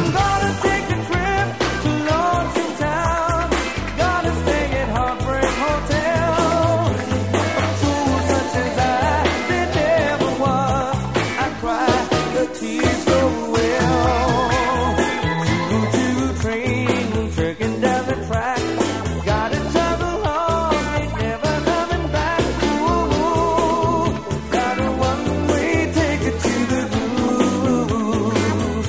gonna take a trip to Lonesome Town. Gonna stay at Heartbreak Hotel. A fool such as there never was. I cry the tears so well. Choo-choo train trucking down the track. Gotta travel on, ain't never coming back. Ooh, got a one-way ticket to the blues.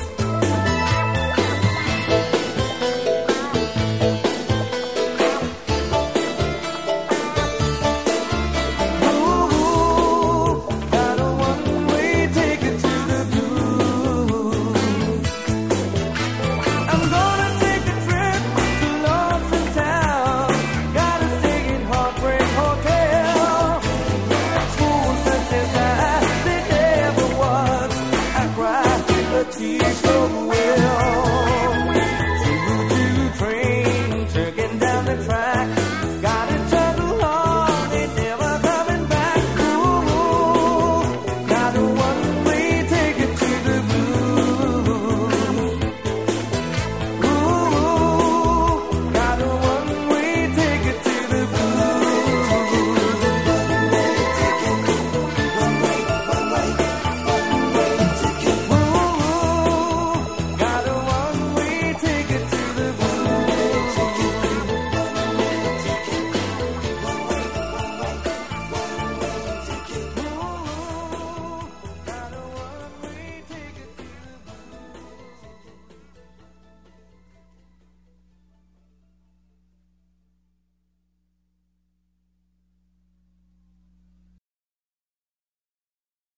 Ooh, got a one-way ticket to the blues. I'm gonna take a trip to Lonesome Town. Gotta stay in Heartbreak Hotel. Fools such as there never was. I cry the tears so